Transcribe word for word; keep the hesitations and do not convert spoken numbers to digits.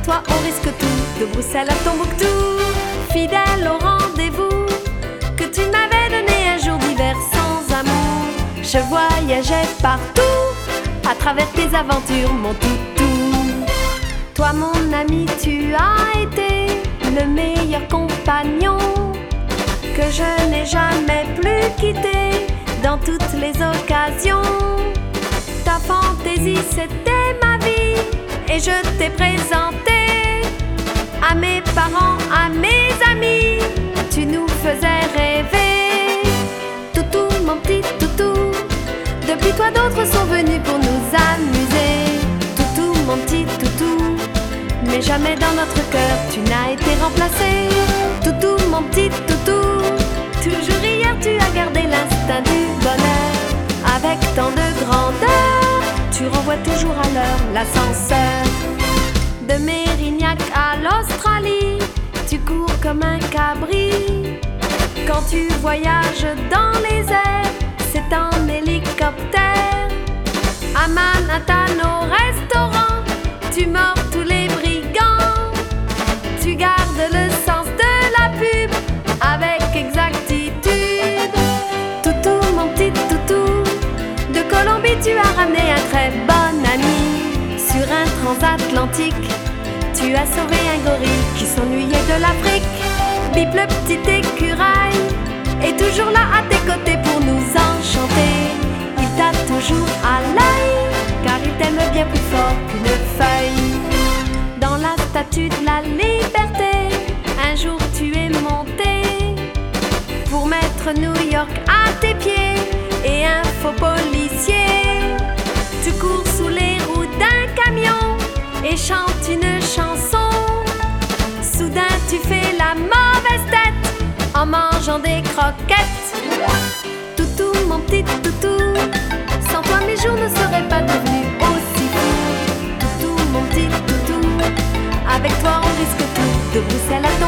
toi on risque tout, de Bruxelles à Tombouctou. Fidèle au rendez-vous que tu m'avais donné un jour d'hiver sans amour. Je voyageais partout à travers tes aventures, mon toutou. Toi mon ami, tu as été le meilleur compagnon que je n'ai jamais plus quitté dans toutes les occasions. Ta fantaisie c'était ma vie et je t'ai présenté à mes parents, à mes amis. Tu nous faisais rêver, toutou mon petit toutou. Depuis toi d'autres sont venus pour nous amuser, toutou mon petit toutou. Mais jamais dans notre cœur tu n'as été remplacé, toutou mon petit toutou. Toujours hier tu as gardé l'instinct du bonheur. Avec tant de grandeur, tu renvoies toujours à l'heure l'ascenseur. De Mérignac à l'Australie, tu cours comme un cabri. Quand tu voyages dans les airs, c'est en hélicoptère. À Manhattan au restaurant, tu mords tous les brigands. Tu gardes le sens de la pub avec exactitude. Toutou mon petit toutou, de Colombie tu as ramené un très bon ami. Sur un transatlantique, tu as sauvé un gorille qui s'ennuyait de l'Afrique. Bip le petit écureuil est toujours là à tes côtés pour nous enchanter. Il t'a toujours à l'œil car il t'aime bien plus fort qu'une feuille. Dans la statue de la liberté, un jour tu es monté pour mettre New York à tes pieds et un faux policier. Tu cours sous les roues d'un camion et chantes une chanson. Soudain tu fais la mauvaise tête en mangeant des croquettes. Toutou mon petit toutou, sans toi mes jours ne seraient pas devenus aussi fous. Toutou mon petit toutou, avec toi on risque tout, de Bruxelles à